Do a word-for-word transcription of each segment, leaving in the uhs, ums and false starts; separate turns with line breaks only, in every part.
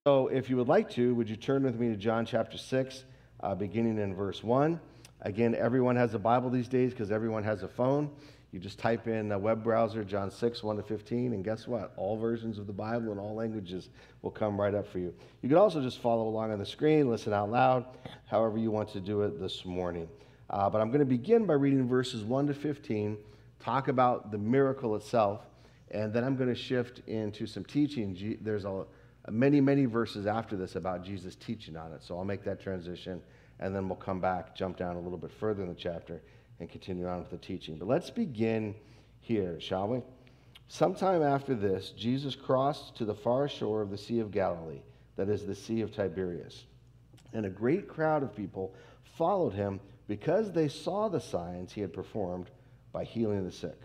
So if you would like to, would you turn with me to John chapter six, uh, beginning in verse one. Again, everyone has a Bible these days because everyone has a phone. You just type in a web browser, John six, one to fifteen, and guess what? All versions of the Bible in all languages will come right up for you. You can also just follow along on the screen, listen out loud, however you want to do it this morning. Uh, but I'm going to begin by reading verses one to fifteen, talk about the miracle itself, and then I'm going to shift into some teaching. There's a many, many verses after this about Jesus teaching on it. So I'll make that transition, and then we'll come back, jump down a little bit further in the chapter, and continue on with the teaching. But let's begin here, shall we? Sometime after this, Jesus crossed to the far shore of the Sea of Galilee, that is the Sea of Tiberias. And a great crowd of people followed him because they saw the signs he had performed by healing the sick.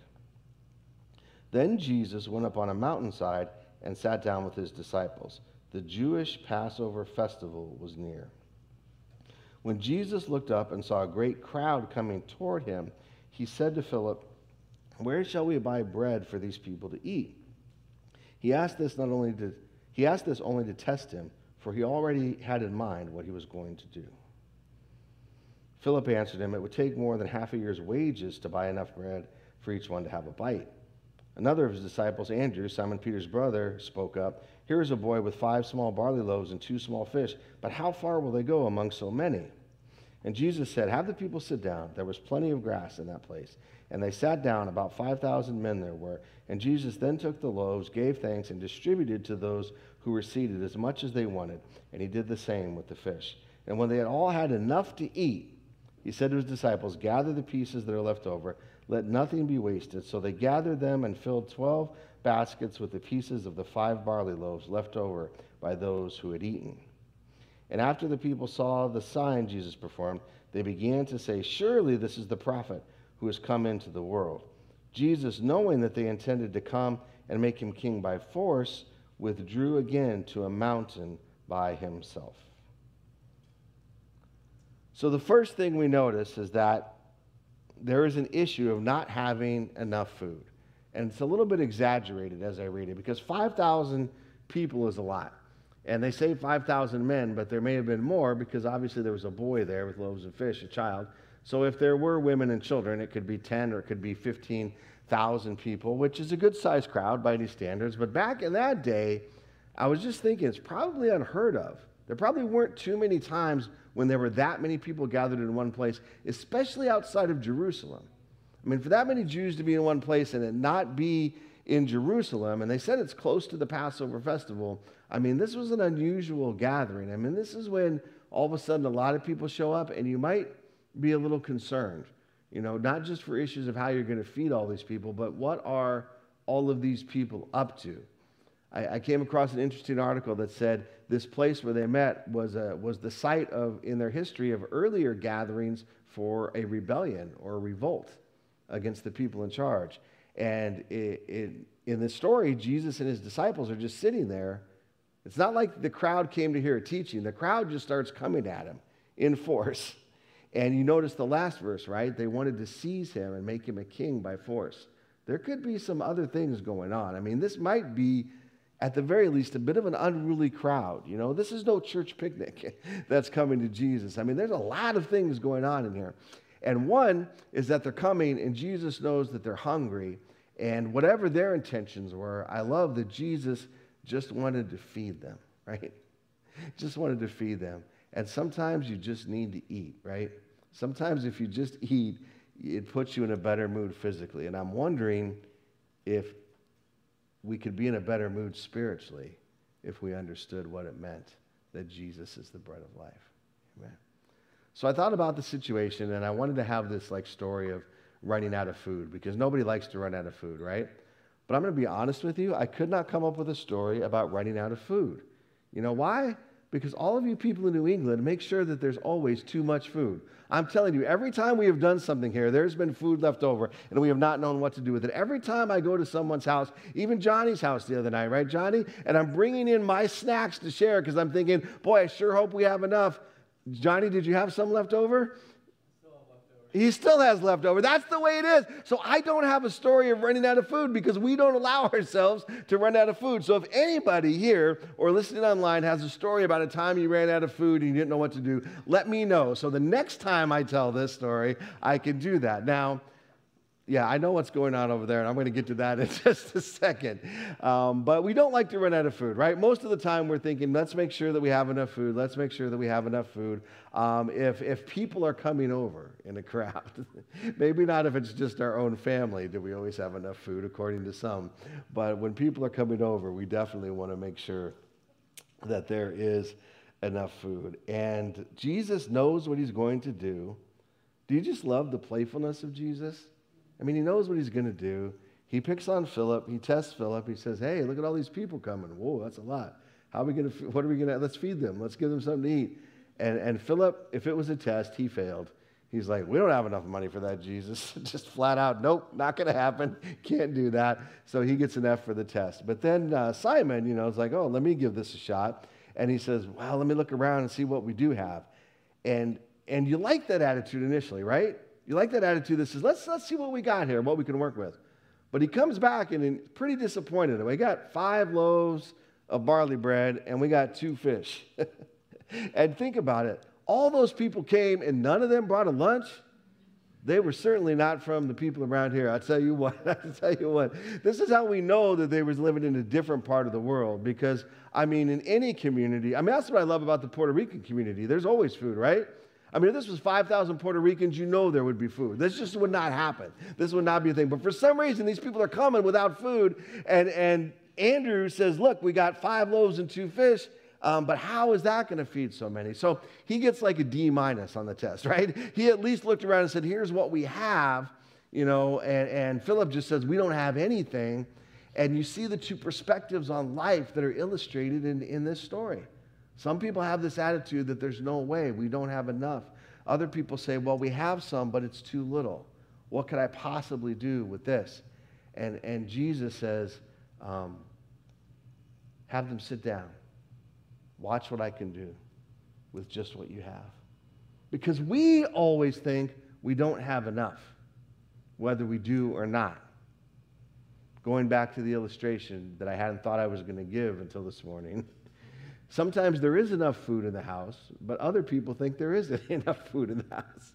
Then Jesus went up on a mountainside and sat down with his disciples. The Jewish Passover festival was near. When Jesus looked up and saw a great crowd coming toward him, he said to Philip, "Where shall we buy bread for these people to eat?" He asked this not only to he asked this only to test him, for he already had in mind what he was going to do. Philip answered him, "It would take more than half a year's wages to buy enough bread for each one to have a bite." Another of his disciples, Andrew, Simon Peter's brother, spoke up, "Here is a boy with five small barley loaves and two small fish, but how far will they go among so many?" And Jesus said, "Have the people sit down." There was plenty of grass in that place. And they sat down, about five thousand men there were. And Jesus then took the loaves, gave thanks, and distributed to those who were seated as much as they wanted. And he did the same with the fish. And when they had all had enough to eat, he said to his disciples, "Gather the pieces that are left over. Let nothing be wasted." So they gathered them and filled twelve baskets with the pieces of the five barley loaves left over by those who had eaten. And after the people saw the sign Jesus performed, they began to say, "Surely this is the prophet who has come into the world." Jesus, knowing that they intended to come and make him king by force, withdrew again to a mountain by himself. So the first thing we notice is that there is an issue of not having enough food. And it's a little bit exaggerated as I read it, because five thousand people is a lot. And they say five thousand men, but there may have been more, because obviously there was a boy there with loaves of fish, a child. So if there were women and children, it could be ten or it could be fifteen thousand people, which is a good-sized crowd by any standards. But back in that day, I was just thinking it's probably unheard of. There probably weren't too many times when there were that many people gathered in one place, especially outside of Jerusalem. I mean, for that many Jews to be in one place and it not be in Jerusalem, and they said it's close to the Passover festival, I mean, this was an unusual gathering. I mean, this is when all of a sudden a lot of people show up, and you might be a little concerned, you know, not just for issues of how you're going to feed all these people, but what are all of these people up to? I, I came across an interesting article that said this place where they met was a, was the site of, in their history, of earlier gatherings for a rebellion or a revolt against the people in charge. And it, it, in the story, Jesus and his disciples are just sitting there. It's not like the crowd came to hear a teaching. The crowd just starts coming at him in force. And you notice the last verse, right? They wanted to seize him and make him a king by force. There could be some other things going on. I mean, this might be, at the very least, a bit of an unruly crowd. You know, this is no church picnic that's coming to Jesus. I mean, there's a lot of things going on in here. And one is that they're coming, and Jesus knows that they're hungry. And whatever their intentions were, I love that Jesus just wanted to feed them, right? Just wanted to feed them. And sometimes you just need to eat, right? Sometimes if you just eat, it puts you in a better mood physically. And I'm wondering if we could be in a better mood spiritually if we understood what it meant that Jesus is the bread of life. Amen. So I thought about the situation, and I wanted to have this like story of running out of food, because nobody likes to run out of food, right? But I'm going to be honest with you, I could not come up with a story about running out of food. You know why? Because all of you people in New England make sure that there's always too much food. I'm telling you, every time we have done something here, there's been food left over, and we have not known what to do with it. Every time I go to someone's house, even Johnny's house the other night, right, Johnny? And I'm bringing in my snacks to share because I'm thinking, boy, I sure hope we have enough. Johnny, did you have some left over? He still has leftover. That's the way it is. So I don't have a story of running out of food because we don't allow ourselves to run out of food. So if anybody here or listening online has a story about a time you ran out of food and you didn't know what to do, let me know. So the next time I tell this story, I can do that. Now, yeah, I know what's going on over there, and I'm going to get to that in just a second. Um, but we don't like to run out of food, right? Most of the time we're thinking, let's make sure that we have enough food. Let's make sure that we have enough food. Um, if, if people are coming over in a crowd, maybe not if it's just our own family, do we always have enough food, according to some. But when people are coming over, we definitely want to make sure that there is enough food. And Jesus knows what he's going to do. Do you just love the playfulness of Jesus? I mean, he knows what he's going to do. He picks on Philip. He tests Philip. He says, hey, look at all these people coming. Whoa, that's a lot. How are we going to, what are we going to, let's feed them. Let's give them something to eat. And, and Philip, if it was a test, he failed. He's like, we don't have enough money for that, Jesus. Just flat out, nope, not going to happen. Can't do that. So he gets an F for the test. But then uh, Simon, you know, is like, oh, let me give this a shot. And he says, well, let me look around and see what we do have. And, and you like that attitude initially, right? You like that attitude that says, let's, let's see what we got here, what we can work with. But he comes back and he's pretty disappointed. We got five loaves of barley bread and we got two fish. And think about it. All those people came and none of them brought a lunch. They were certainly not from the people around here. I'll tell you what, I'll tell you what. This is how we know that they were living in a different part of the world. Because, I mean, in any community, I mean, that's what I love about the Puerto Rican community. There's always food, right? I mean, if this was five thousand Puerto Ricans, you know there would be food. This just would not happen. This would not be a thing. But for some reason, these people are coming without food. And, and Andrew says, look, we got five loaves and two fish. Um, but how is that going to feed so many? So he gets like a D minus on the test, right? He at least looked around and said, here's what we have, you know, and, and Philip just says, we don't have anything. And you see the two perspectives on life that are illustrated in, in this story. Some people have this attitude that there's no way, we don't have enough. Other people say, well, we have some, but it's too little. What could I possibly do with this? And, and Jesus says, um, have them sit down. Watch what I can do with just what you have. Because we always think we don't have enough, whether we do or not. Going back to the illustration that I hadn't thought I was going to give until this morning. Sometimes there is enough food in the house, but other people think there isn't enough food in the house.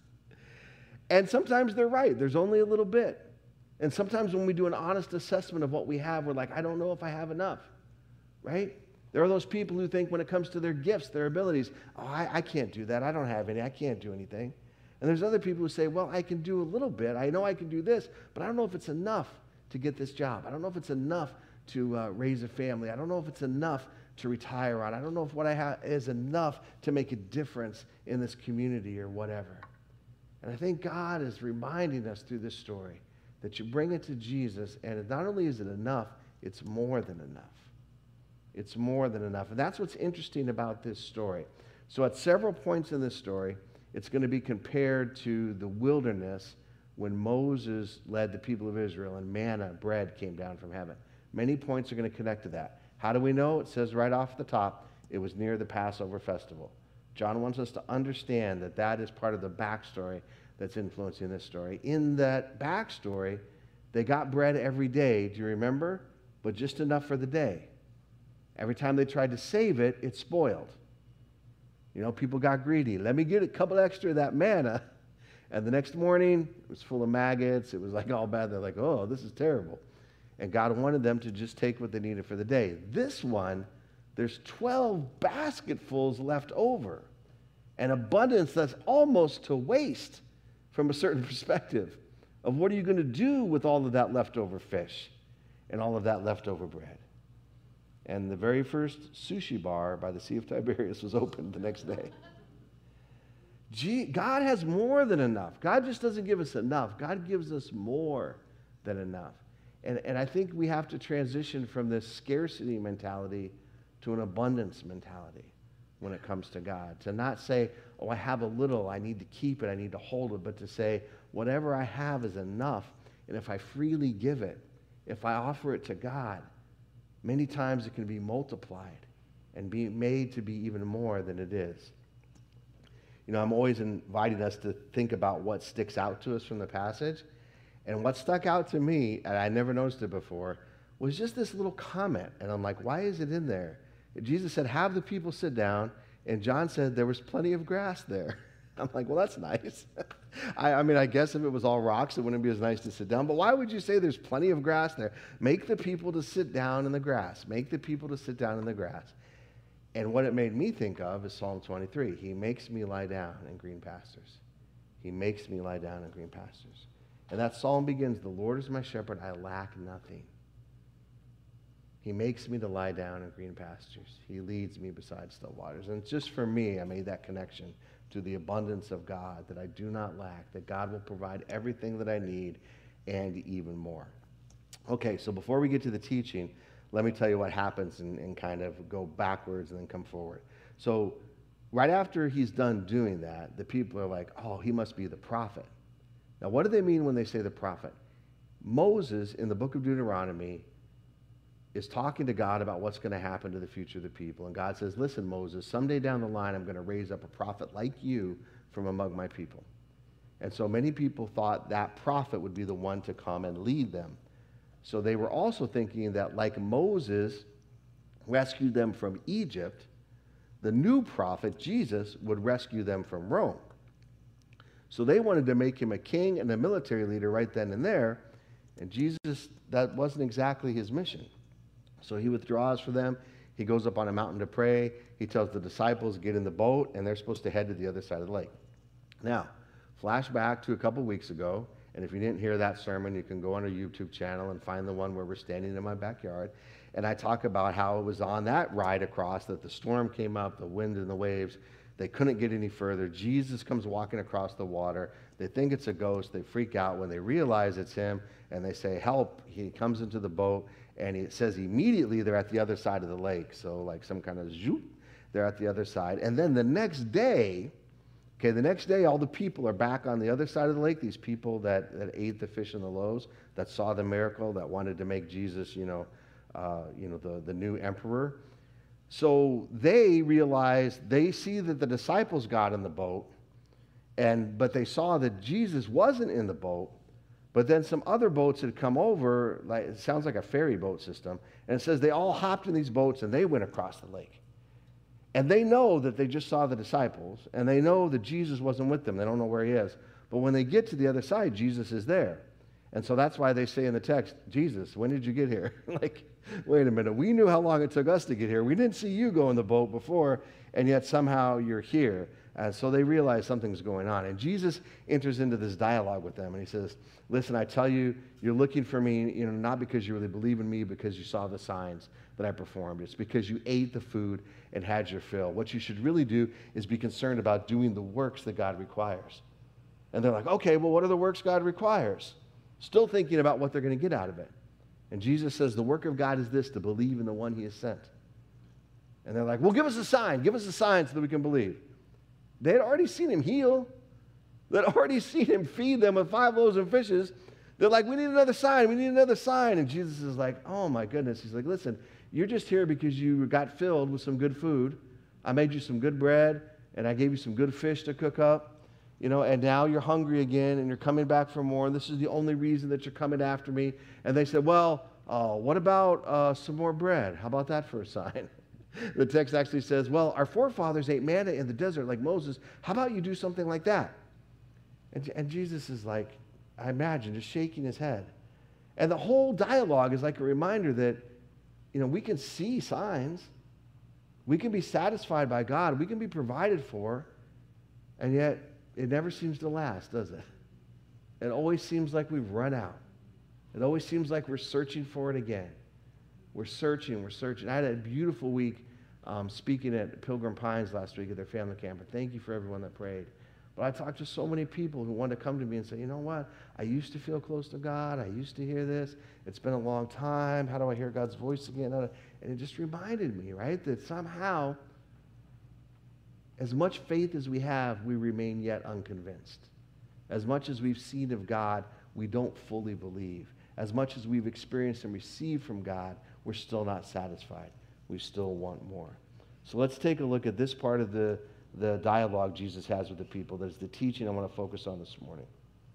And sometimes they're right. There's only a little bit. And sometimes when we do an honest assessment of what we have, we're like, I don't know if I have enough, right? There are those people who think when it comes to their gifts, their abilities, oh, I, I can't do that. I don't have any. I can't do anything. And there's other people who say, well, I can do a little bit. I know I can do this, but I don't know if it's enough to get this job. I don't know if it's enough to uh, raise a family. I don't know if it's enough to retire on. I don't know if what I have is enough to make a difference in this community or whatever. And I think God is reminding us through this story that you bring it to Jesus, and not only is it enough, it's more than enough. It's more than enough. And that's what's interesting about this story. So at several points in this story, it's going to be compared to the wilderness when Moses led the people of Israel and manna, bread, came down from heaven. Many points are going to connect to that. How do we know? It says right off the top, it was near the Passover festival. John wants us to understand that that is part of the backstory that's influencing this story. In that backstory, they got bread every day, do you remember? But just enough for the day. Every time they tried to save it, it spoiled. You know, people got greedy. Let me get a couple extra of that manna. And the next morning, it was full of maggots. It was like all bad. They're like, oh, this is terrible. And God wanted them to just take what they needed for the day. This one, there's twelve basketfuls left over. An abundance that's almost to waste from a certain perspective of what are you going to do with all of that leftover fish and all of that leftover bread. And the very first sushi bar by the Sea of Tiberias was opened the next day. Gee, God has more than enough. God just doesn't give us enough. God gives us more than enough. And, and I think we have to transition from this scarcity mentality to an abundance mentality when it comes to God. To not say, oh, I have a little, I need to keep it, I need to hold it, but to say, whatever I have is enough, and if I freely give it, if I offer it to God, many times it can be multiplied and be made to be even more than it is. you know, I'm always inviting us to think about what sticks out to us from the passage. And what stuck out to me, and I never noticed it before, was just this little comment. And I'm like, why is it in there? Jesus said, have the people sit down. And John said there was plenty of grass there. I'm like, well, that's nice. I, I mean, I guess if it was all rocks, it wouldn't be as nice to sit down. But why would you say there's plenty of grass there? Make the people to sit down in the grass. Make the people to sit down in the grass. And what it made me think of is Psalm twenty-three. He makes me lie down in green pastures. He makes me lie down in green pastures. And that psalm begins, the Lord is my shepherd, I lack nothing. He makes me to lie down in green pastures. He leads me beside still waters. And just for me, I made that connection to the abundance of God, that I do not lack, that God will provide everything that I need and even more. Okay, so before we get to the teaching, let me tell you what happens and, and kind of go backwards and then come forward. So right after he's done doing that, the people are like, oh, he must be the prophet. Now, what do they mean when they say the prophet? Moses, in the book of Deuteronomy, is talking to God about what's going to happen to the future of the people. And God says, listen, Moses, someday down the line, I'm going to raise up a prophet like you from among my people. And so many people thought that prophet would be the one to come and lead them. So they were also thinking that like Moses rescued them from Egypt, the new prophet, Jesus, would rescue them from Rome. So they wanted to make him a king and a military leader right then and there. And Jesus, that wasn't exactly his mission. So he withdraws for them. He goes up on a mountain to pray. He tells the disciples, get in the boat, and they're supposed to head to the other side of the lake. Now, flash back to a couple weeks ago, and if you didn't hear that sermon, you can go on our YouTube channel and find the one where we're standing in my backyard. And I talk about how it was on that ride across that the storm came up, the wind and the waves. They couldn't get any further. Jesus comes walking across the water. They think it's a ghost. They freak out when they realize it's him, and they say, help. He comes into the boat, and it says immediately they're at the other side of the lake. So like some kind of zoop, they're at the other side. And then the next day, okay, the next day, all the people are back on the other side of the lake. These people that, that ate the fish and the loaves, that saw the miracle, that wanted to make Jesus, you know, uh, you know, the, the new emperor. So they realize, they see that the disciples got in the boat, and but they saw that Jesus wasn't in the boat, but then some other boats had come over, like it sounds like a ferry boat system, and it says they all hopped in these boats and they went across the lake. And they know that they just saw the disciples, and they know that Jesus wasn't with them. They don't know where he is. But when they get to the other side, Jesus is there. And so that's why they say in the text, Jesus, when did you get here? Like, wait a minute, we knew how long it took us to get here. We didn't see you go in the boat before, and yet somehow you're here. And so they realize something's going on. And Jesus enters into this dialogue with them, and he says, listen, I tell you, you're looking for me, you know, not because you really believe in me, because you saw the signs that I performed. It's because you ate the food and had your fill. What you should really do is be concerned about doing the works that God requires. And they're like, okay, well, what are the works God requires? Still thinking about what they're going to get out of it. And Jesus says, the work of God is this, to believe in the one he has sent. And they're like, well, give us a sign. Give us a sign so that we can believe. They had already seen him heal. They'd already seen him feed them with five loaves and fishes. They're like, we need another sign. We need another sign. And Jesus is like, oh, my goodness. He's like, listen, you're just here because you got filled with some good food. I made you some good bread, and I gave you some good fish to cook up. You know, and now you're hungry again, and you're coming back for more, and this is the only reason that you're coming after me. And they said, well, uh, what about uh, some more bread? How about that for a sign? The text actually says, well, our forefathers ate manna in the desert like Moses. How about you do something like that? And, and Jesus is like, I imagine, just shaking his head. And the whole dialogue is like a reminder that, you know, we can see signs. We can be satisfied by God. We can be provided for. And yet, it never seems to last, does it? It always seems like we've run out. It always seems like we're searching for it again. We're searching, we're searching. I had a beautiful week um, speaking at Pilgrim Pines last week at their family camp. And thank you for everyone that prayed. But I talked to so many people who wanted to come to me and say, you know what? I used to feel close to God. I used to hear this. It's been a long time. How do I hear God's voice again? And it just reminded me, right, that somehow, as much faith as we have, we remain yet unconvinced. As much as we've seen of God, we don't fully believe. As much as we've experienced and received from God, we're still not satisfied. We still want more. So let's take a look at this part of the, the dialogue Jesus has with the people. That is the teaching I want to focus on this morning.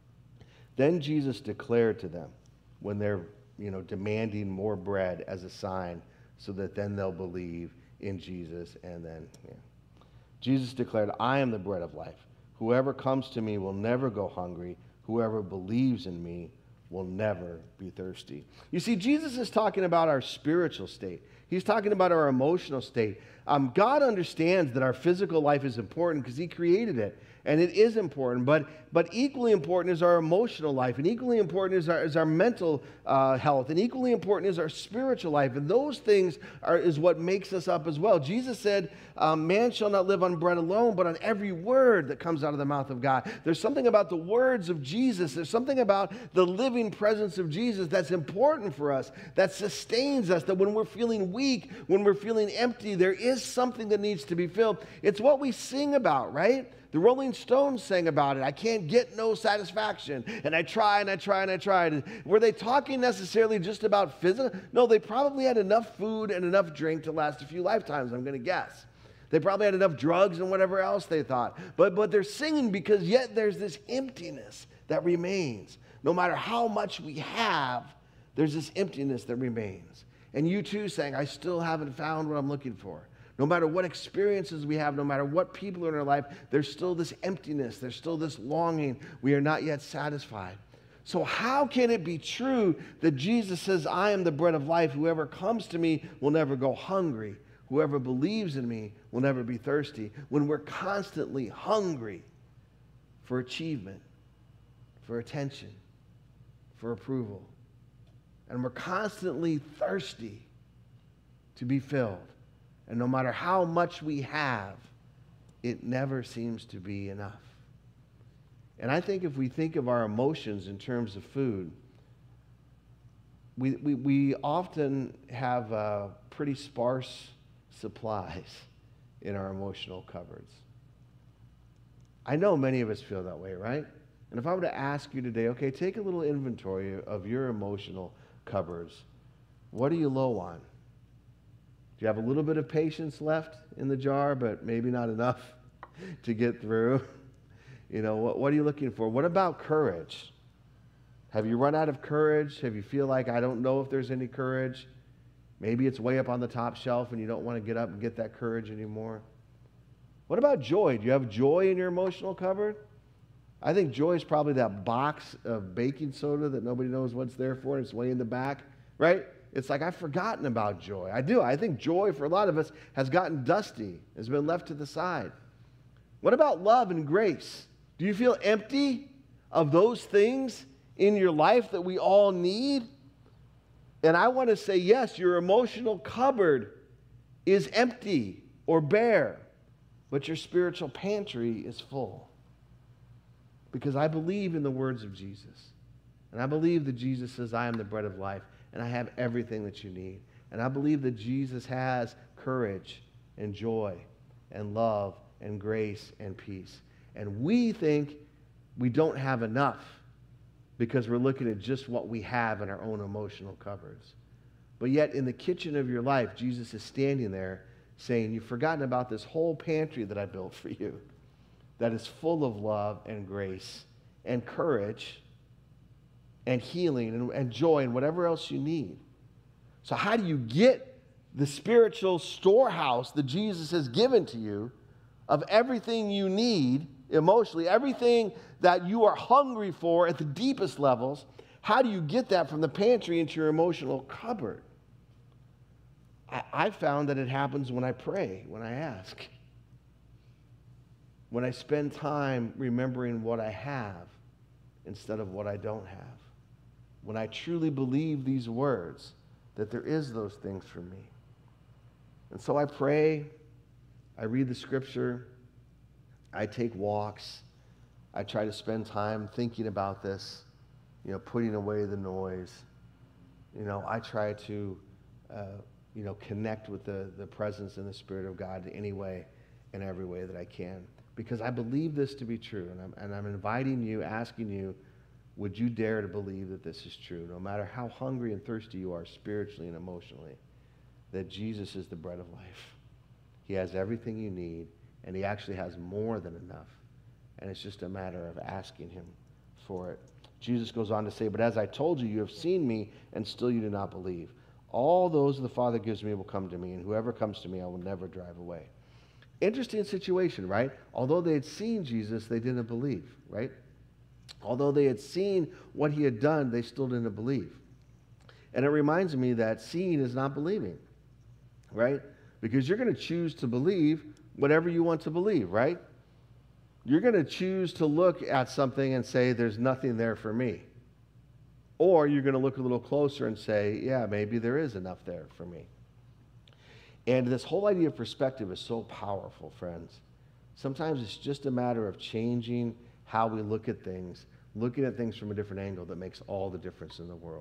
Then Jesus declared to them, when they're, you know, demanding more bread as a sign, so that then they'll believe in Jesus. And then, yeah. Jesus declared, I am the bread of life. Whoever comes to me will never go hungry. Whoever believes in me will never be thirsty. You see, Jesus is talking about our spiritual state. He's talking about our emotional state. Um, God understands that our physical life is important because he created it. And it is important, but but equally important is our emotional life, and equally important is our, is our mental uh, health, and equally important is our spiritual life. And those things are is what makes us up as well. Jesus said, um, man shall not live on bread alone, but on every word that comes out of the mouth of God. There's something about the words of Jesus. There's something about the living presence of Jesus that's important for us, that sustains us, that when we're feeling weak, when we're feeling empty, there is something that needs to be filled. It's what we sing about, right? The Rolling Stones sang about it. I can't get no satisfaction. And I try and I try and I tried. Were they talking necessarily just about physical? No, they probably had enough food and enough drink to last a few lifetimes, I'm going to guess. They probably had enough drugs and whatever else they thought. But, but they're singing because yet there's this emptiness that remains. No matter how much we have, there's this emptiness that remains. And you too saying, I still haven't found what I'm looking for. No matter what experiences we have, no matter what people are in our life, there's still this emptiness. There's still this longing. We are not yet satisfied. So how can it be true that Jesus says, I am the bread of life. Whoever comes to me will never go hungry. Whoever believes in me will never be thirsty. When we're constantly hungry for achievement, for attention, for approval, and we're constantly thirsty to be filled. And no matter how much we have, it never seems to be enough. And I think if we think of our emotions in terms of food, we, we, we often have uh, pretty sparse supplies in our emotional cupboards. I know many of us feel that way, right? And if I were to ask you today, okay, take a little inventory of your emotional cupboards. What are you low on? Do you have a little bit of patience left in the jar, but maybe not enough to get through? You know, what, what are you looking for? What about courage? Have you run out of courage? Have you feel like, I don't know if there's any courage? Maybe it's way up on the top shelf and you don't want to get up and get that courage anymore. What about joy? Do you have joy in your emotional cupboard? I think joy is probably that box of baking soda that nobody knows what's there for. It's way in the back, right? It's like, I've forgotten about joy. I do. I think joy for a lot of us has gotten dusty, has been left to the side. What about love and grace? Do you feel empty of those things in your life that we all need? And I want to say, yes, your emotional cupboard is empty or bare, but your spiritual pantry is full. Because I believe in the words of Jesus. And I believe that Jesus says, I am the bread of life. And I have everything that you need. And I believe that Jesus has courage and joy and love and grace and peace. And we think we don't have enough because we're looking at just what we have in our own emotional cupboards. But yet in the kitchen of your life, Jesus is standing there saying, you've forgotten about this whole pantry that I built for you that is full of love and grace and courage and healing and, and joy and whatever else you need. So how do you get the spiritual storehouse that Jesus has given to you of everything you need emotionally, everything that you are hungry for at the deepest levels? How do you get that from the pantry into your emotional cupboard? I, I found that it happens when I pray, when I ask. When I spend time remembering what I have instead of what I don't have. When I truly believe these words, that there is those things for me. And so I pray, I read the scripture, I take walks, I try to spend time thinking about this, you know, putting away the noise. You know, I try to, uh, you know, connect with the, the presence and the Spirit of God in any way and every way that I can. Because I believe this to be true, and I'm, and I'm inviting you, asking you, would you dare to believe that this is true, no matter how hungry and thirsty you are spiritually and emotionally, that Jesus is the bread of life. He has everything you need, and he actually has more than enough. And it's just a matter of asking him for it. Jesus goes on to say, but as I told you, you have seen me, and still you do not believe. All those the Father gives me will come to me, and whoever comes to me I will never drive away. Interesting situation, right? Although they had seen Jesus, they didn't believe, right? Although they had seen what he had done, they still didn't believe. And it reminds me that seeing is not believing, right? Because you're going to choose to believe whatever you want to believe, right? You're going to choose to look at something and say, there's nothing there for me. Or you're going to look a little closer and say, yeah, maybe there is enough there for me. And this whole idea of perspective is so powerful, friends. Sometimes it's just a matter of changing how we look at things, looking at things from a different angle that makes all the difference in the world.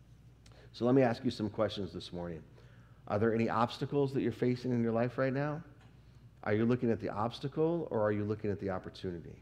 So let me ask you some questions this morning. Are there any obstacles that you're facing in your life right now? Are you looking at the obstacle, or are you looking at the opportunity?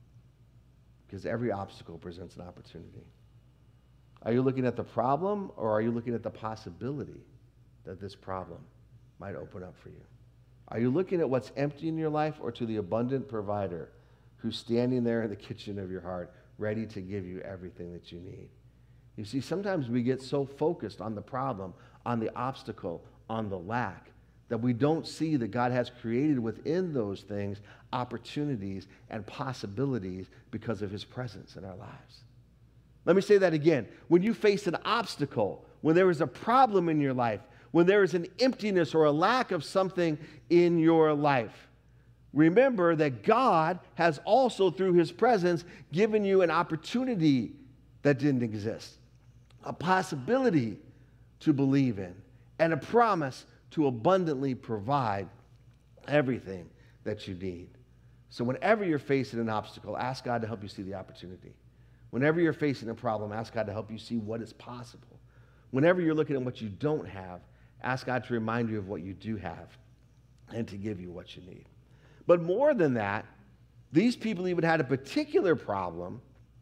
Because every obstacle presents an opportunity. Are you looking at the problem, or are you looking at the possibility that this problem might open up for you? Are you looking at what's empty in your life, or to the abundant provider who's standing there in the kitchen of your heart, ready to give you everything that you need? You see, sometimes we get so focused on the problem, on the obstacle, on the lack, that we don't see that God has created within those things opportunities and possibilities because of his presence in our lives. Let me say that again. When you face an obstacle, when there is a problem in your life, when there is an emptiness or a lack of something in your life, remember that God has also, through his presence, given you an opportunity that didn't exist, a possibility to believe in, and a promise to abundantly provide everything that you need. So whenever you're facing an obstacle, ask God to help you see the opportunity. Whenever you're facing a problem, ask God to help you see what is possible. Whenever you're looking at what you don't have, ask God to remind you of what you do have and to give you what you need. But more than that, these people even had a particular problem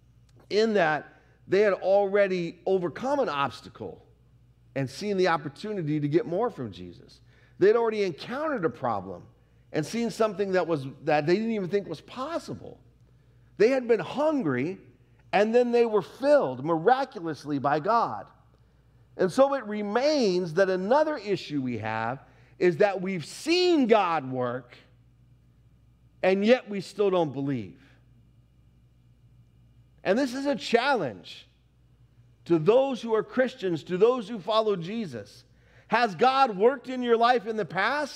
in that they had already overcome an obstacle and seen the opportunity to get more from Jesus. They'd already encountered a problem and seen something that was that they didn't even think was possible. They had been hungry, and then they were filled miraculously by God. And so it remains that another issue we have is that we've seen God work, and yet we still don't believe. And this is a challenge to those who are Christians, to those who follow Jesus. Has God worked in your life in the past?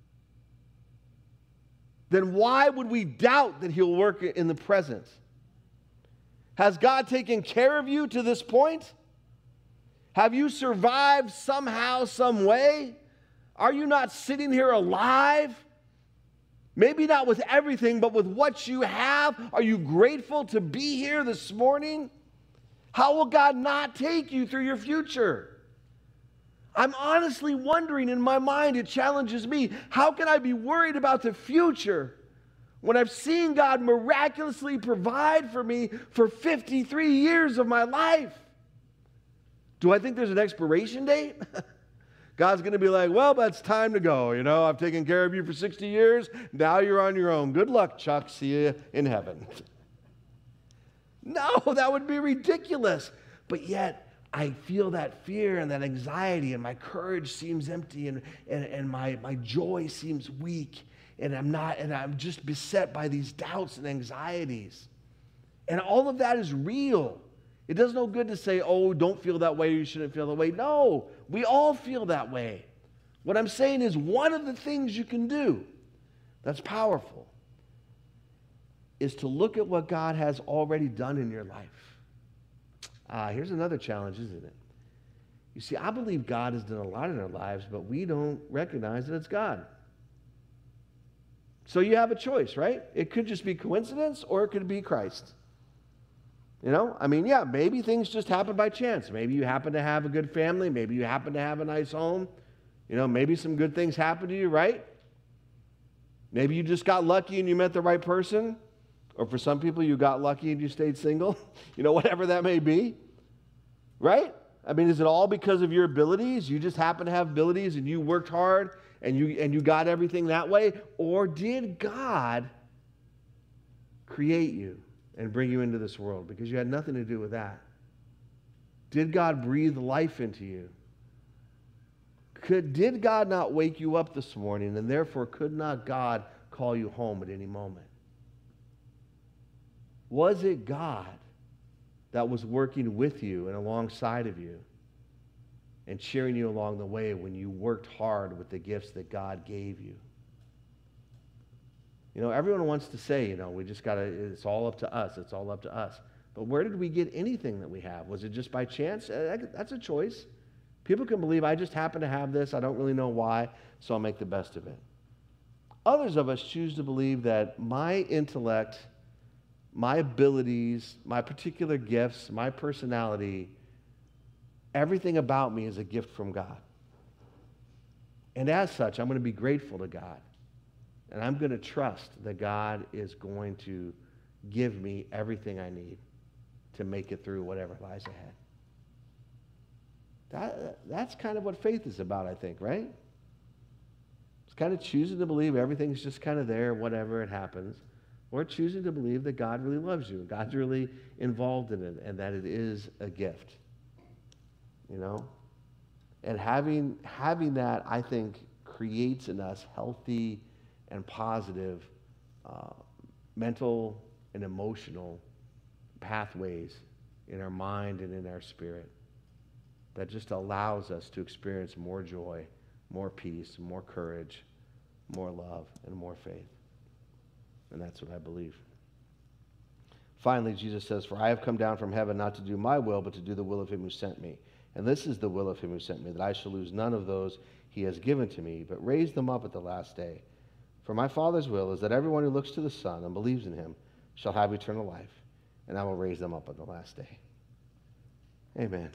Then why would we doubt that he'll work in the present? Has God taken care of you to this point? Have you survived somehow, some way? Are you not sitting here alive? Maybe not with everything, but with what you have. Are you grateful to be here this morning? How will God not take you through your future? I'm honestly wondering in my mind, it challenges me, how can I be worried about the future when I've seen God miraculously provide for me for fifty-three years of my life? Do I think there's an expiration date? God's going to be like, well, that's time to go. You know, I've taken care of you for sixty years. Now you're on your own. Good luck, Chuck. See you in heaven. No, that would be ridiculous. But yet, I feel that fear and that anxiety, and my courage seems empty, and, and, and my, my joy seems weak, and I'm not, and I'm just beset by these doubts and anxieties. And all of that is real. It does no good to say, oh, don't feel that way, you shouldn't feel that way. No, we all feel that way. What I'm saying is one of the things you can do that's powerful is to look at what God has already done in your life. Uh, here's another challenge, isn't it? You see, I believe God has done a lot in our lives, but we don't recognize that it's God. So you have a choice, right? It could just be coincidence, or it could be Christ. You know, I mean, yeah, maybe things just happen by chance. Maybe you happen to have a good family. Maybe you happen to have a nice home. You know, maybe some good things happen to you, right? Maybe you just got lucky and you met the right person. Or for some people, you got lucky and you stayed single. You know, whatever that may be. Right? I mean, is it all because of your abilities? You just happen to have abilities and you worked hard and you, and you got everything that way? Or did God create you and bring you into this world? Because you had nothing to do with that. Did God breathe life into you? Could, did God not wake you up this morning, and therefore could not God call you home at any moment? Was it God that was working with you and alongside of you and cheering you along the way when you worked hard with the gifts that God gave you? You know, everyone wants to say, you know, we just got to, it's all up to us, it's all up to us. But where did we get anything that we have? Was it just by chance? That's a choice. People can believe, I just happen to have this, I don't really know why, so I'll make the best of it. Others of us choose to believe that my intellect, my abilities, my particular gifts, my personality, everything about me is a gift from God. And as such, I'm going to be grateful to God. And I'm going to trust that God is going to give me everything I need to make it through whatever lies ahead. That, that's kind of what faith is about, I think, right? It's kind of choosing to believe everything's just kind of there, whatever it happens, or choosing to believe that God really loves you, God's really involved in it, and that it is a gift. You know? And having, having that, I think, creates in us healthy and positive uh, mental and emotional pathways in our mind and in our spirit that just allows us to experience more joy, more peace, more courage, more love, and more faith. And that's what I believe. Finally, Jesus says, "For I have come down from heaven not to do my will, but to do the will of him who sent me. And this is the will of him who sent me, that I shall lose none of those he has given to me, but raise them up at the last day. For my Father's will is that everyone who looks to the Son and believes in him shall have eternal life, and I will raise them up at the last day." Amen.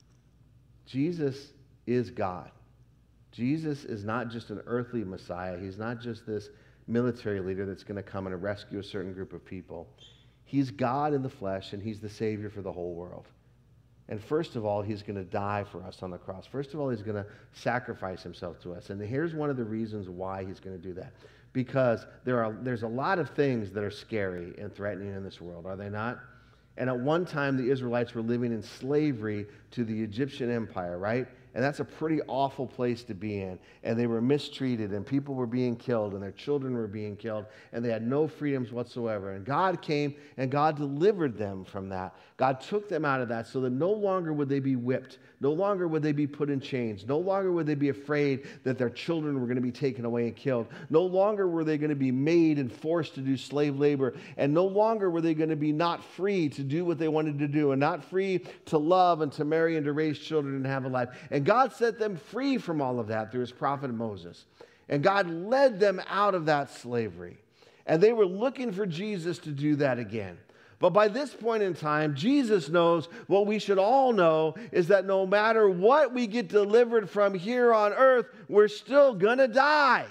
Jesus is God. Jesus is not just an earthly Messiah. He's not just this military leader that's going to come and rescue a certain group of people. He's God in the flesh, and he's the Savior for the whole world. And first of all, he's going to die for us on the cross. First of all, he's going to sacrifice himself to us. And here's one of the reasons why he's going to do that. Because there are, there's a lot of things that are scary and threatening in this world, are they not? And at one time, the Israelites were living in slavery to the Egyptian Empire, right? And that's a pretty awful place to be in. And they were mistreated, and people were being killed, and their children were being killed, and they had no freedoms whatsoever. And God came, and God delivered them from that. God took them out of that so that no longer would they be whipped. No longer would they be put in chains. No longer would they be afraid that their children were going to be taken away and killed. No longer were they going to be made and forced to do slave labor. And no longer were they going to be not free to do what they wanted to do, and not free to love and to marry and to raise children and have a life. And God set them free from all of that through his prophet Moses. And God led them out of that slavery. And they were looking for Jesus to do that again. But by this point in time, Jesus knows what we should all know is that no matter what we get delivered from here on earth, we're still going to die.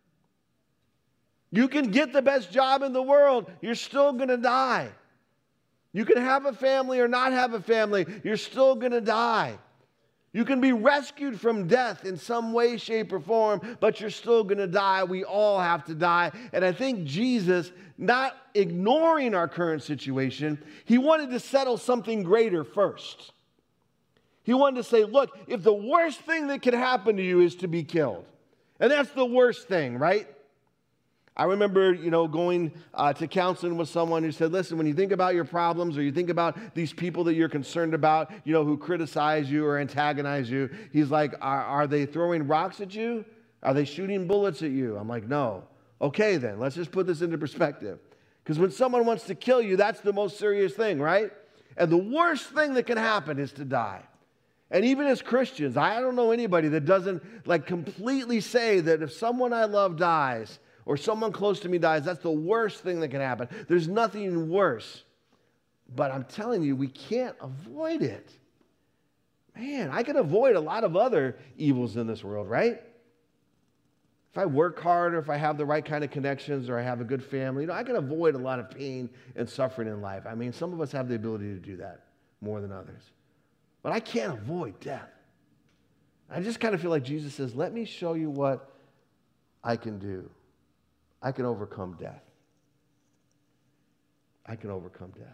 You can get the best job in the world, you're still going to die. You can have a family or not have a family, you're still going to die. You can be rescued from death in some way, shape, or form, but you're still going to die. We all have to die. And I think Jesus, not ignoring our current situation, he wanted to settle something greater first. He wanted to say, look, if the worst thing that could happen to you is to be killed, and that's the worst thing, right? I remember, you know, going uh, to counseling with someone who said, listen, when you think about your problems or you think about these people that you're concerned about, you know, who criticize you or antagonize you, he's like, are, are they throwing rocks at you? Are they shooting bullets at you? I'm like, no. Okay, then, let's just put this into perspective. Because when someone wants to kill you, that's the most serious thing, right? And the worst thing that can happen is to die. And even as Christians, I don't know anybody that doesn't like completely say that if someone I love dies, or someone close to me dies, that's the worst thing that can happen. There's nothing worse. But I'm telling you, we can't avoid it. Man, I can avoid a lot of other evils in this world, right? If I work hard, or if I have the right kind of connections, or I have a good family, you know, I can avoid a lot of pain and suffering in life. I mean, some of us have the ability to do that more than others. But I can't avoid death. I just kind of feel like Jesus says, let me show you what I can do. I can overcome death. I can overcome death.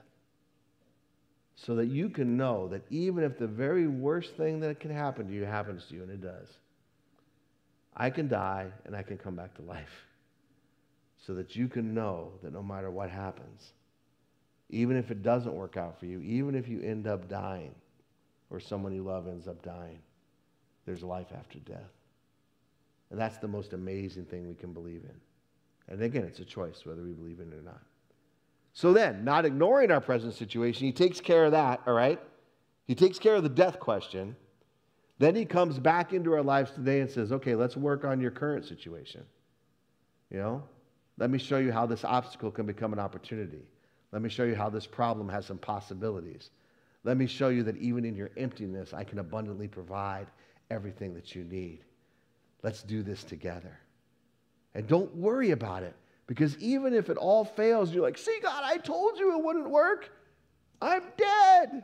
So that you can know that even if the very worst thing that can happen to you happens to you, and it does, I can die and I can come back to life. So that you can know that no matter what happens, even if it doesn't work out for you, even if you end up dying, or someone you love ends up dying, there's life after death. And that's the most amazing thing we can believe in. And again, it's a choice whether we believe in it or not. So then, not ignoring our present situation, he takes care of that, all right? He takes care of the death question. Then he comes back into our lives today and says, okay, let's work on your current situation. You know, let me show you how this obstacle can become an opportunity. Let me show you how this problem has some possibilities. Let me show you that even in your emptiness, I can abundantly provide everything that you need. Let's do this together. And don't worry about it. Because even if it all fails, you're like, see, God, I told you it wouldn't work. I'm dead.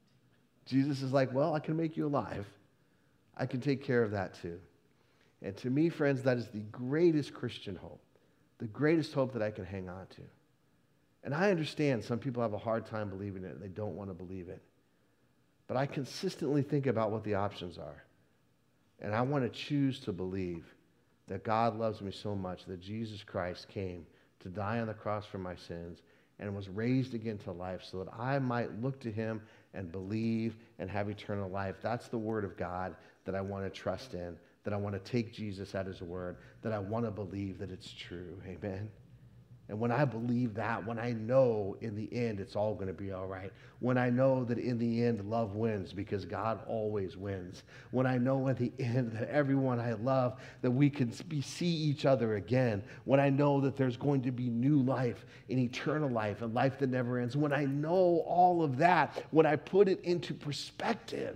Jesus is like, well, I can make you alive. I can take care of that too. And to me, friends, that is the greatest Christian hope, the greatest hope that I can hang on to. And I understand some people have a hard time believing it and they don't want to believe it. But I consistently think about what the options are. And I want to choose to believe that God loves me so much that Jesus Christ came to die on the cross for my sins and was raised again to life so that I might look to him and believe and have eternal life. That's the word of God that I want to trust in, that I want to take Jesus at his word, that I want to believe that it's true. Amen. And when I believe that, when I know in the end it's all going to be all right, when I know that in the end love wins because God always wins, when I know at the end that everyone I love, that we can be, see each other again, when I know that there's going to be new life and eternal life and life that never ends, when I know all of that, when I put it into perspective,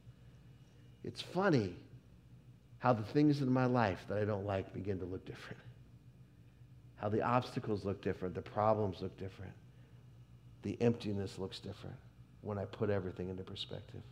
it's funny how the things in my life that I don't like begin to look different. How the obstacles look different, the problems look different, the emptiness looks different when I put everything into perspective.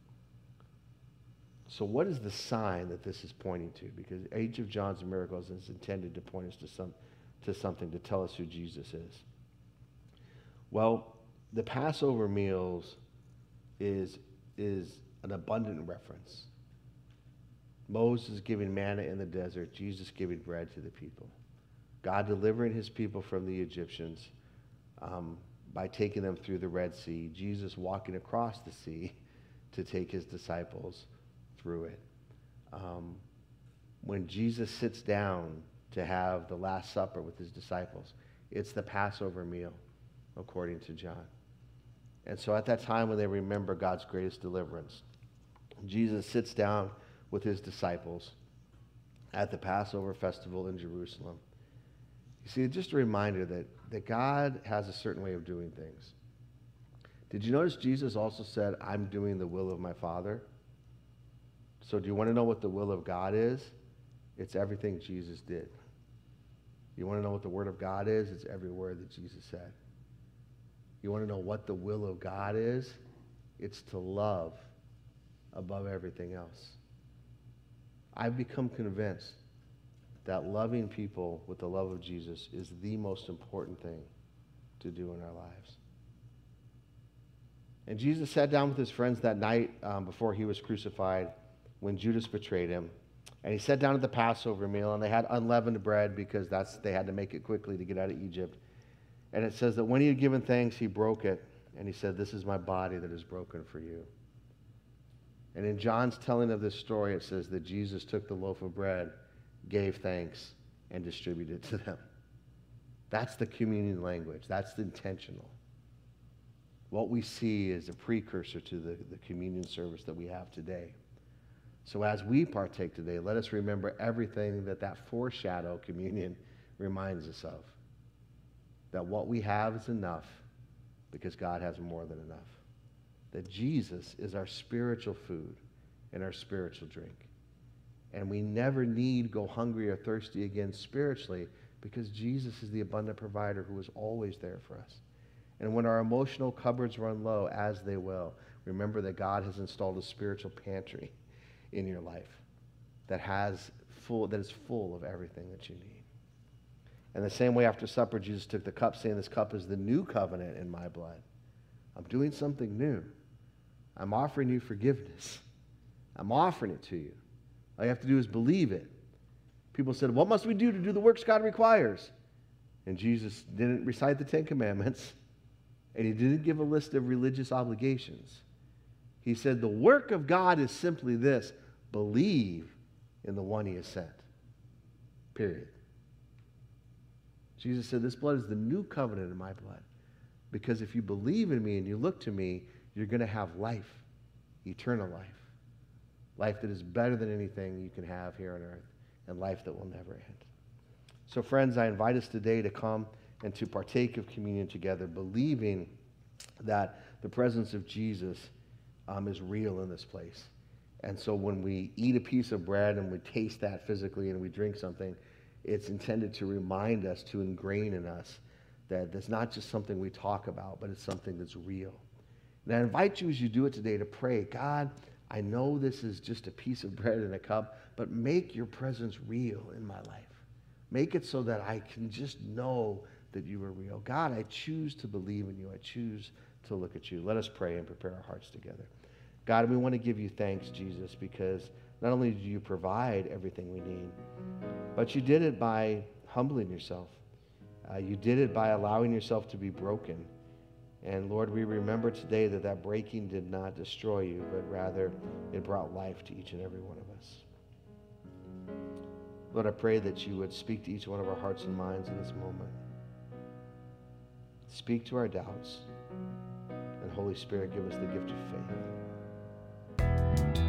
So what is the sign that this is pointing to? Because each of John's miracles is intended to point us to some to something, to tell us who Jesus is. Well, the Passover meals is, is an abundant reference. Moses giving manna in the desert, Jesus giving bread to the people. God delivering his people from the Egyptians um, by taking them through the Red Sea. Jesus walking across the sea to take his disciples through it. Um, when Jesus sits down to have the Last Supper with his disciples, it's the Passover meal, according to John. And so at that time when they remember God's greatest deliverance, Jesus sits down with his disciples at the Passover festival in Jerusalem. You see, just a reminder that, that God has a certain way of doing things. Did you notice Jesus also said, I'm doing the will of my Father? So do you want to know what the will of God is? It's everything Jesus did. You want to know what the word of God is? It's every word that Jesus said. You want to know what the will of God is? It's to love above everything else. I've become convinced that loving people with the love of Jesus is the most important thing to do in our lives. And Jesus sat down with his friends that night um, before he was crucified when Judas betrayed him. And he sat down at the Passover meal, and they had unleavened bread because that's they had to make it quickly to get out of Egypt. And it says that when he had given thanks, he broke it, and he said, this is my body that is broken for you. And in John's telling of this story, it says that Jesus took the loaf of bread, gave thanks, and distributed to them. That's the communion language. That's the intentional. What we see is a precursor to the, the communion service that we have today. So as we partake today, let us remember everything that that foreshadow communion reminds us of. That what we have is enough because God has more than enough. That Jesus is our spiritual food and our spiritual drink. And we never need go hungry or thirsty again spiritually because Jesus is the abundant provider who is always there for us. And when our emotional cupboards run low, as they will, remember that God has installed a spiritual pantry in your life that has full, that is full of everything that you need. And the same way after supper, Jesus took the cup, saying, this cup is the new covenant in my blood. I'm doing something new. I'm offering you forgiveness. I'm offering it to you. All you have to do is believe it. People said, what must we do to do the works God requires? And Jesus didn't recite the Ten Commandments, and he didn't give a list of religious obligations. He said the work of God is simply this: believe in the one he has sent. Period. Jesus said, this blood is the new covenant in my blood. Because if you believe in me and you look to me, you're going to have life, eternal life. Life that is better than anything you can have here on earth, and life that will never end. So friends, I invite us today to come and to partake of communion together, believing that the presence of Jesus um, is real in this place. And so when we eat a piece of bread and we taste that physically and we drink something, it's intended to remind us, to ingrain in us, that it's not just something we talk about, but it's something that's real. And I invite you as you do it today to pray, God, I know this is just a piece of bread and a cup, but make your presence real in my life. Make it so that I can just know that you are real. God, I choose to believe in you. I choose to look at you. Let us pray and prepare our hearts together. God, we want to give you thanks, Jesus, because not only do you provide everything we need, but you did it by humbling yourself. Uh, you did it by allowing yourself to be broken. And Lord, we remember today that that breaking did not destroy you, but rather it brought life to each and every one of us. Lord, I pray that you would speak to each one of our hearts and minds in this moment. Speak to our doubts. And Holy Spirit, give us the gift of faith.